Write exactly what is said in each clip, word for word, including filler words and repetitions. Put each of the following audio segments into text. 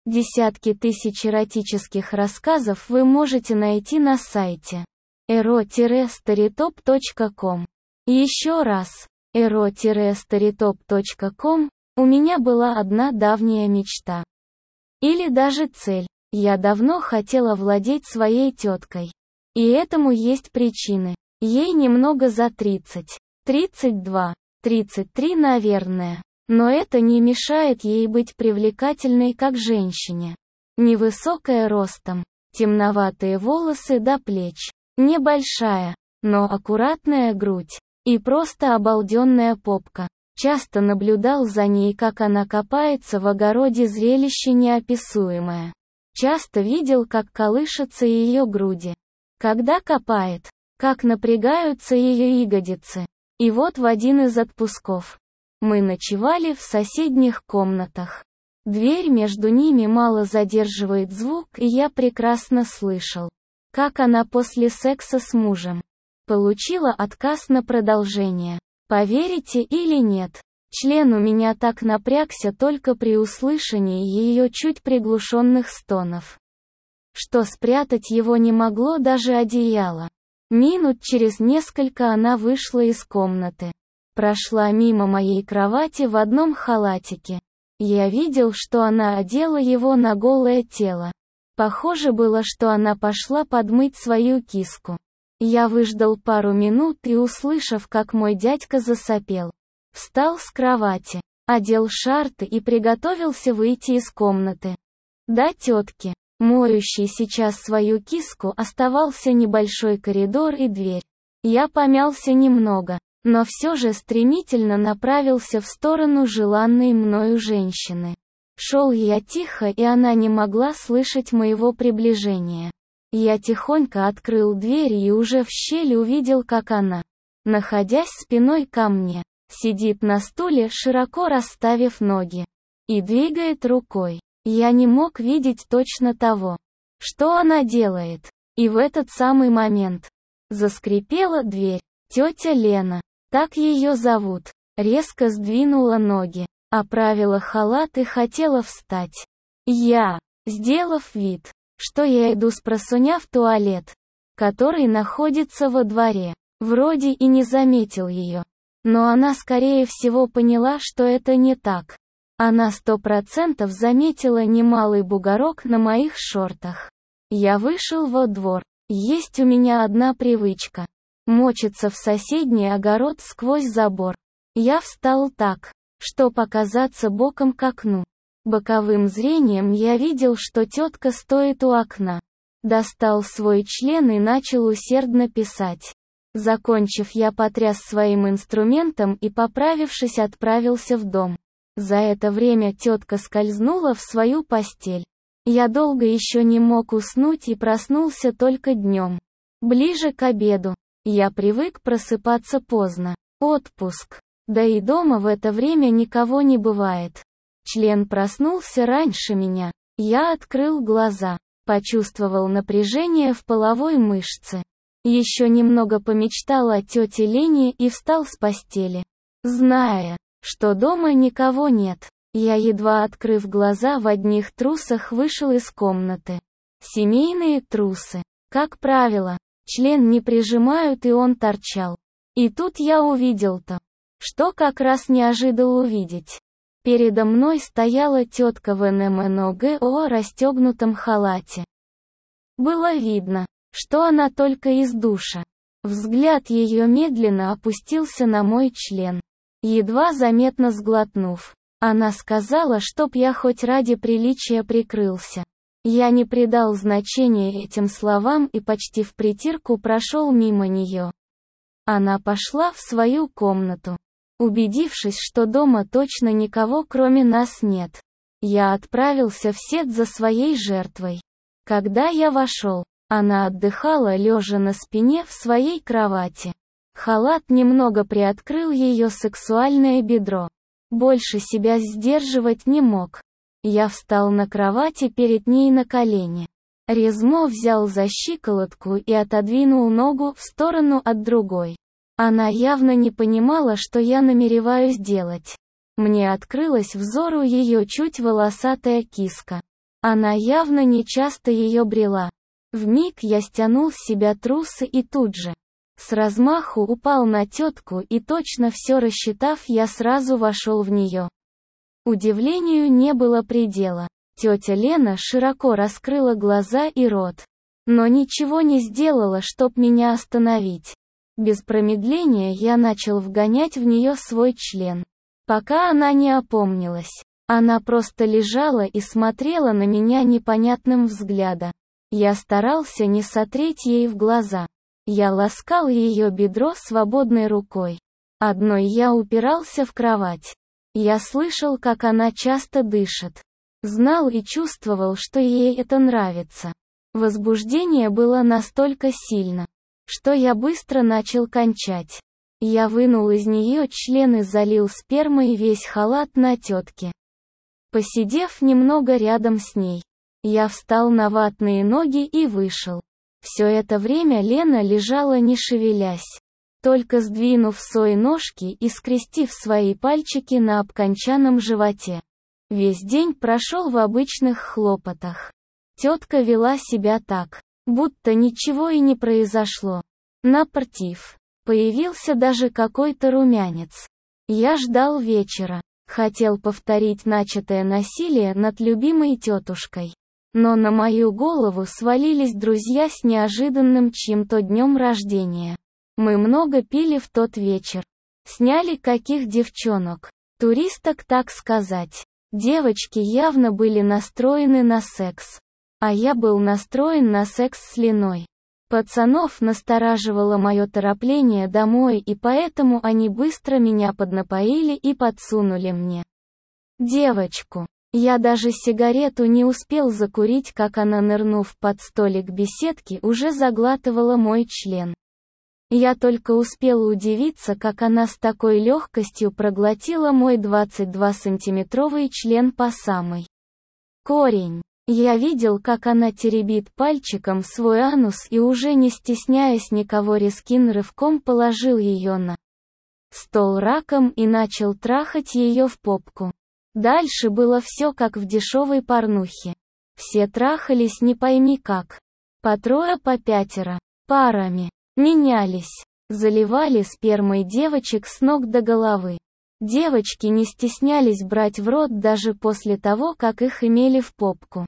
Десятки тысяч эротических рассказов вы можете найти на сайте эро старитоп точка ком. Еще раз, эро старитоп точка ком, у меня была одна давняя мечта. Или даже цель. Я давно хотела владеть своей теткой. И этому есть причины. Ей немного за тридцать. тридцать два. тридцать три, наверное. Но это не мешает ей быть привлекательной как женщине. Невысокая ростом, темноватые волосы до плеч, небольшая, но аккуратная грудь, и просто обалденная попка. Часто наблюдал за ней, как она копается в огороде, зрелище неописуемое. Часто видел, как колышутся ее груди. Когда копает, как напрягаются ее ягодицы. И вот в один из отпусков мы ночевали в соседних комнатах. Дверь между ними мало задерживает звук, и я прекрасно слышал, как она после секса с мужем получила отказ на продолжение. Поверите или нет, член у меня так напрягся только при услышании ее чуть приглушенных стонов, что спрятать его не могло даже одеяло. Минут через несколько она вышла из комнаты. Прошла мимо моей кровати в одном халатике. Я видел, что она одела его на голое тело. Похоже было, что она пошла подмыть свою киску. Я выждал пару минут и, услышав, как мой дядька засопел, встал с кровати, одел шорты и приготовился выйти из комнаты. До тетки, моющей сейчас свою киску, оставался небольшой коридор и дверь. Я помялся немного, но все же стремительно направился в сторону желанной мною женщины. Шел я тихо, и она не могла слышать моего приближения. Я тихонько открыл дверь и уже в щели увидел, как она, находясь спиной ко мне, сидит на стуле, широко расставив ноги, и двигает рукой. Я не мог видеть точно того, что она делает. И в этот самый момент заскрипела дверь. Тетя Лена, так ее зовут, резко сдвинула ноги, оправила халат и хотела встать. Я, сделав вид, что я иду спросоня в туалет, который находится во дворе, вроде и не заметил ее. Но она скорее всего поняла, что это не так. Она сто процентов заметила немалый бугорок на моих шортах. Я вышел во двор. Есть у меня одна привычка. Мочиться в соседний огород сквозь забор. Я встал так, что показаться боком к окну. Боковым зрением я видел, что тетка стоит у окна. Достал свой член и начал усердно писать. Закончив, я потряс своим инструментом и, поправившись, отправился в дом. За это время тетка скользнула в свою постель. Я долго еще не мог уснуть и проснулся только днем. Ближе к обеду. Я привык просыпаться поздно. Отпуск. Да и дома в это время никого не бывает. Член проснулся раньше меня. Я открыл глаза. Почувствовал напряжение в половой мышце. Еще немного помечтал о тете Лене и встал с постели. Зная, что дома никого нет, я, едва открыв глаза, в одних трусах вышел из комнаты. Семейные трусы. Как правило, член не прижимают, и он торчал. И тут я увидел то, что как раз не ожидал увидеть. Передо мной стояла тетка в эн эм эн о гэ о расстегнутом халате. Было видно, что она только из душа. Взгляд ее медленно опустился на мой член. Едва заметно сглотнув, она сказала, чтоб я хоть ради приличия прикрылся. Я не придал значения этим словам и почти впритирку прошел мимо нее. Она пошла в свою комнату. Убедившись, что дома точно никого кроме нас нет, я отправился вслед за своей жертвой. Когда я вошел, она отдыхала лежа на спине в своей кровати. Халат немного приоткрыл ее сексуальное бедро. Больше себя сдерживать не мог. Я встал на кровати перед ней на колени. Резмо взял за щиколотку и отодвинул ногу в сторону от другой. Она явно не понимала, что я намереваюсь делать. Мне открылась взору ее чуть волосатая киска. Она явно не часто ее брела. Вмиг я стянул с себя трусы и тут же, с размаху упал на тетку и точно все рассчитав, я сразу вошел в нее. Удивлению не было предела. Тетя Лена широко раскрыла глаза и рот, но ничего не сделала, чтоб меня остановить. Без промедления я начал вгонять в нее свой член, пока она не опомнилась. Она просто лежала и смотрела на меня непонятным взглядом. Я старался не смотреть ей в глаза. Я ласкал ее бедро свободной рукой. Одной я упирался в кровать. Я слышал, как она часто дышит. Знал и чувствовал, что ей это нравится. Возбуждение было настолько сильно, что я быстро начал кончать. Я вынул из нее член и залил спермой весь халат на тетке. Посидев немного рядом с ней, я встал на ватные ноги и вышел. Все это время Лена лежала не шевелясь, только сдвинув свои ножки и скрестив свои пальчики на обкончанном животе. Весь день прошел в обычных хлопотах. Тетка вела себя так, будто ничего и не произошло. Напротив, появился даже какой-то румянец. Я ждал вечера, хотел повторить начатое насилие над любимой тетушкой. Но на мою голову свалились друзья с неожиданным чьим-то днем рождения. Мы много пили в тот вечер. Сняли каких девчонок. Туристок, так сказать. Девочки явно были настроены на секс. А я был настроен на секс с Леной. Пацанов настораживало мое торопление домой, и поэтому они быстро меня поднапоили и подсунули мне девочку. Я даже сигарету не успел закурить, как она, нырнув под столик беседки, уже заглатывала мой член. Я только успел удивиться, как она с такой легкостью проглотила мой двадцатидвусантиметровый член по самый корень. Я видел, как она теребит пальчиком свой анус и, уже не стесняясь никого, резким рывком положил ее на стол раком и начал трахать ее в попку. Дальше было все как в дешевой порнухе. Все трахались не пойми как. По трое, по пятеро. Парами. Менялись. Заливали спермой девочек с ног до головы. Девочки не стеснялись брать в рот даже после того, как их имели в попку.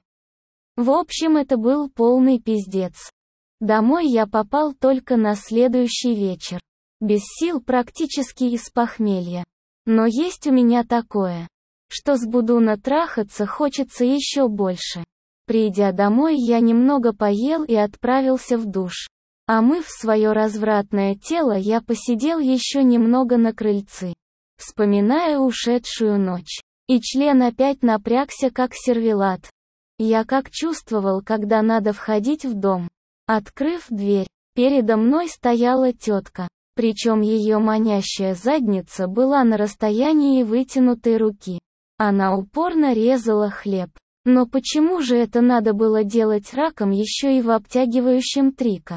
В общем, это был полный пиздец. Домой я попал только на следующий вечер. Без сил, практически из похмелья. Но есть у меня такое, что с будуна трахаться хочется еще больше. Придя домой, я немного поел и отправился в душ. Омыв свое развратное тело, я посидел еще немного на крыльце, вспоминая ушедшую ночь. И член опять напрягся как сервелат. Я как чувствовал, когда надо входить в дом. Открыв дверь, передо мной стояла тетка, причем ее манящая задница была на расстоянии вытянутой руки. Она упорно резала хлеб. Но почему же это надо было делать раком еще и в обтягивающем трико?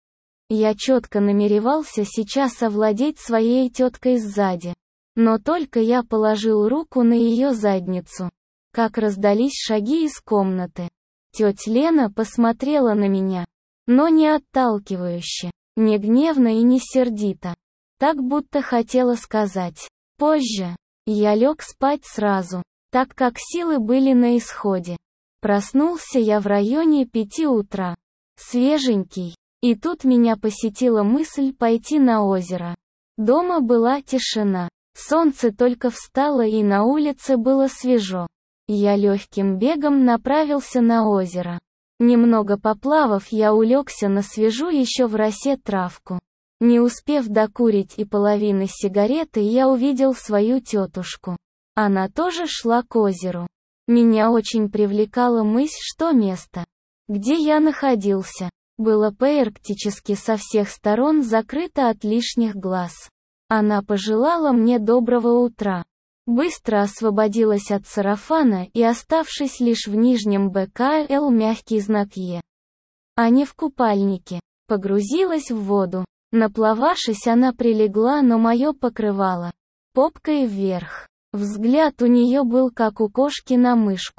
Я четко намеревался сейчас овладеть своей теткой сзади. Но только я положил руку на ее задницу, как раздались шаги из комнаты. Тетя Лена посмотрела на меня, но не отталкивающе, не гневно и не сердито. Так будто хотела сказать: позже. Я лег спать сразу, так как силы были на исходе. Проснулся я в районе пяти утра. Свеженький. И тут меня посетила мысль пойти на озеро. Дома была тишина. Солнце только встало и на улице было свежо. Я легким бегом направился на озеро. Немного поплавав, я улегся на свежую еще в росе травку. Не успев докурить и половины сигареты, я увидел свою тетушку. Она тоже шла к озеру. Меня очень привлекала мысль, что место, где я находился, было практически со всех сторон закрыто от лишних глаз. Она пожелала мне доброго утра. Быстро освободилась от сарафана и, оставшись лишь в нижнем БКЛ мягкий знак Е, а не в купальнике, погрузилась в воду. Наплававшись, она прилегла на мое покрывало, попкой вверх. Взгляд у нее был как у кошки на мышку.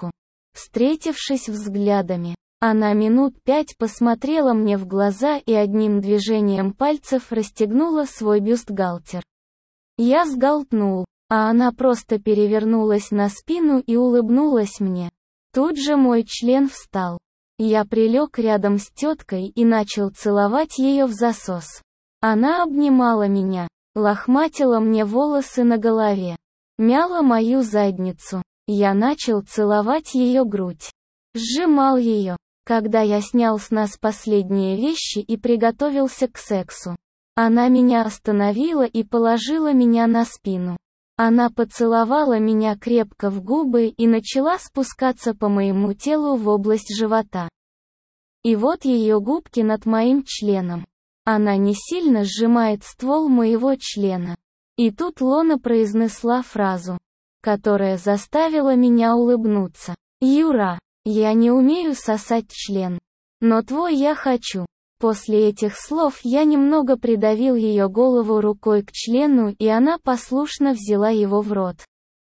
Встретившись взглядами, она минут пять посмотрела мне в глаза и одним движением пальцев расстегнула свой бюстгальтер. Я сглотнул, а она просто перевернулась на спину и улыбнулась мне. Тут же мой член встал. Я прилег рядом с теткой и начал целовать ее в засос. Она обнимала меня, лохматила мне волосы на голове, мяла мою задницу. Я начал целовать ее грудь. Сжимал ее, когда я снял с нас последние вещи и приготовился к сексу. Она меня остановила и положила меня на спину. Она поцеловала меня крепко в губы и начала спускаться по моему телу в область живота. И вот ее губки над моим членом. Она не сильно сжимает ствол моего члена. И тут Лона произнесла фразу, которая заставила меня улыбнуться. «Юра, я не умею сосать член. Но твой я хочу». После этих слов я немного придавил ее голову рукой к члену, и она послушно взяла его в рот.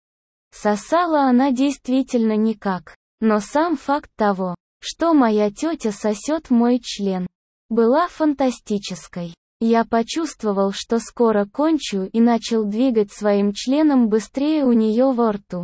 Сосала она действительно никак, но сам факт того, что моя тетя сосет мой член, была фантастической. Я почувствовал, что скоро кончу, и начал двигать своим членом быстрее у нее во рту.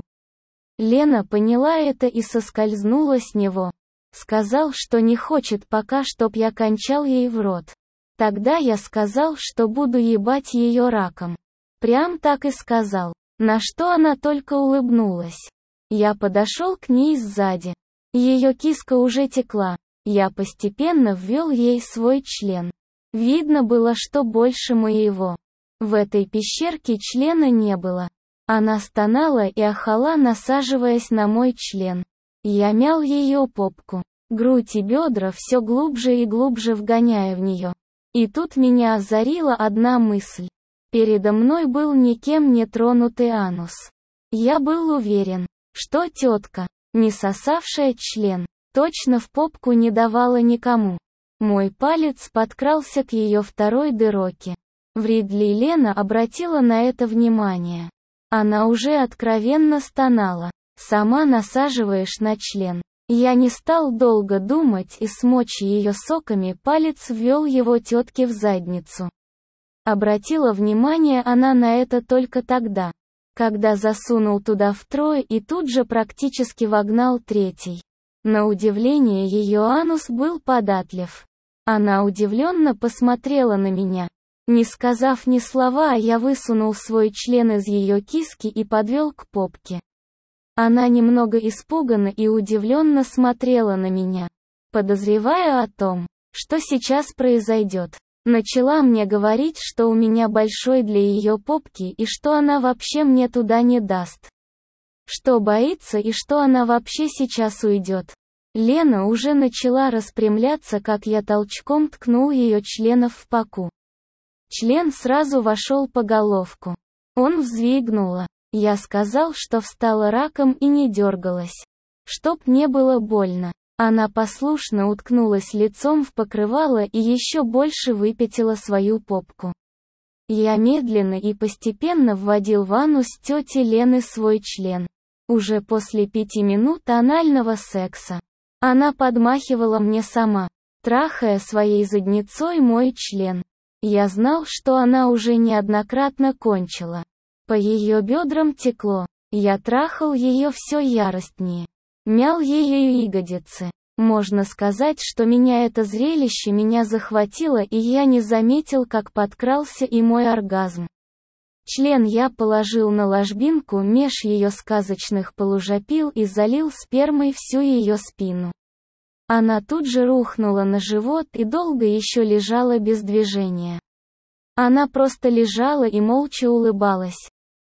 Лена поняла это и соскользнула с него. Сказал, что не хочет пока, чтоб я кончал ей в рот. Тогда я сказал, что буду ебать ее раком. Прям так и сказал, на что она только улыбнулась. Я подошел к ней сзади. Ее киска уже текла. Я постепенно ввел ей свой член. Видно было, что больше моего. В этой пещерке члена не было. Она стонала и ахала, насаживаясь на мой член. Я мял ее попку, грудь и бедра, все глубже и глубже вгоняя в нее. И тут меня озарила одна мысль. Передо мной был никем не тронутый анус. Я был уверен, что тетка, не сосавшая член, точно в попку не давала никому. Мой палец подкрался к ее второй дыроке. Вряд ли Лена обратила на это внимание. Она уже откровенно стонала. Сама насаживаешь на член. Я не стал долго думать и, смочь ее соками, палец ввел его тетке в задницу. Обратила внимание она на это только тогда, когда засунул туда втрое и тут же практически вогнал третий. На удивление ее анус был податлив. Она удивленно посмотрела на меня. Не сказав ни слова, я высунул свой член из ее киски и подвел к попке. Она немного испуганно и удивленно смотрела на меня, подозревая о том, что сейчас произойдет. Начала мне говорить, что у меня большой для ее попки и что она вообще мне туда не даст. Что боится и что она вообще сейчас уйдет. Лена уже начала распрямляться, как я толчком ткнул ее членов в паку. Член сразу вошел по головку. Он взвизгнула. Я сказал, что встала раком и не дергалась. Чтоб не было больно. Она послушно уткнулась лицом в покрывало и еще больше выпятила свою попку. Я медленно и постепенно вводил в анус тети Лены свой член. Уже после пяти минут анального секса. Она подмахивала мне сама, трахая своей задницой мой член. Я знал, что она уже неоднократно кончила. По ее бедрам текло. Я трахал ее все яростнее. Мял ее ягодицы. Можно сказать, что меня это зрелище меня захватило, и я не заметил, как подкрался и мой оргазм. Член я положил на ложбинку меж ее сказочных полужопил и залил спермой всю ее спину. Она тут же рухнула на живот и долго еще лежала без движения. Она просто лежала и молча улыбалась.